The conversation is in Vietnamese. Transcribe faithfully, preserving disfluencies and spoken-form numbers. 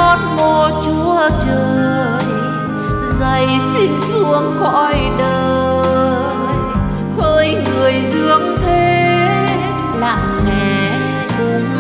đón mùa Chúa trời dày xin xuống cõi đời. Hỡi người dương thế lặng nghe cùng